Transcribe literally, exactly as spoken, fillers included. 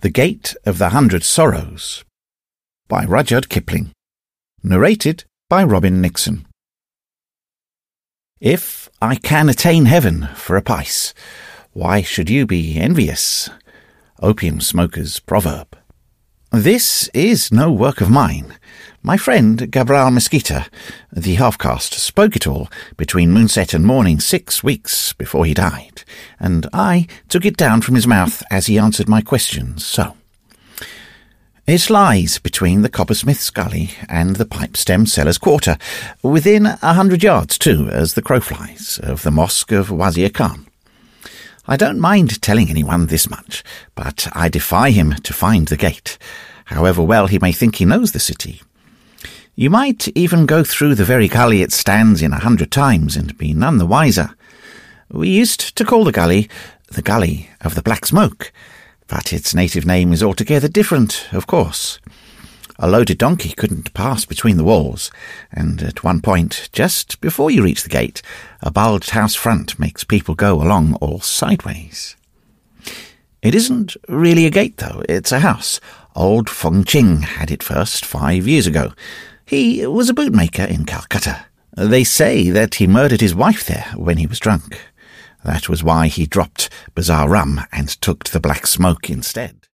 The Gate of the Hundred Sorrows by Rudyard Kipling. Narrated by Robin Nixon. If I can attain heaven for a pice, why should you be envious? Opium smoker's proverb. This is no work of mine. My friend Gabral Mesquita, the half-caste, spoke it all between moonset and morning six weeks before he died, and I took it down from his mouth as he answered my questions, so. It lies between the coppersmith's gully and the pipe-stem seller's quarter, within a hundred yards, too, as the crow flies, of the mosque of Wazir Khan. I don't mind telling anyone this much, but I defy him to find the gate, however well he may think he knows the city. You might even go through the very gully it stands in a hundred times and be none the wiser. We used to call the gully the Gully of the Black Smoke, but its native name is altogether different, of course. A loaded donkey couldn't pass between the walls, and at one point, just before you reach the gate, a bulged house front makes people go along all sideways. It isn't really a gate, though. It's a house. Old Fong Ching had it first five years ago. He was a bootmaker in Calcutta. They say that he murdered his wife there when he was drunk. That was why he dropped Bazaar Rum and took to the Black Smoke instead.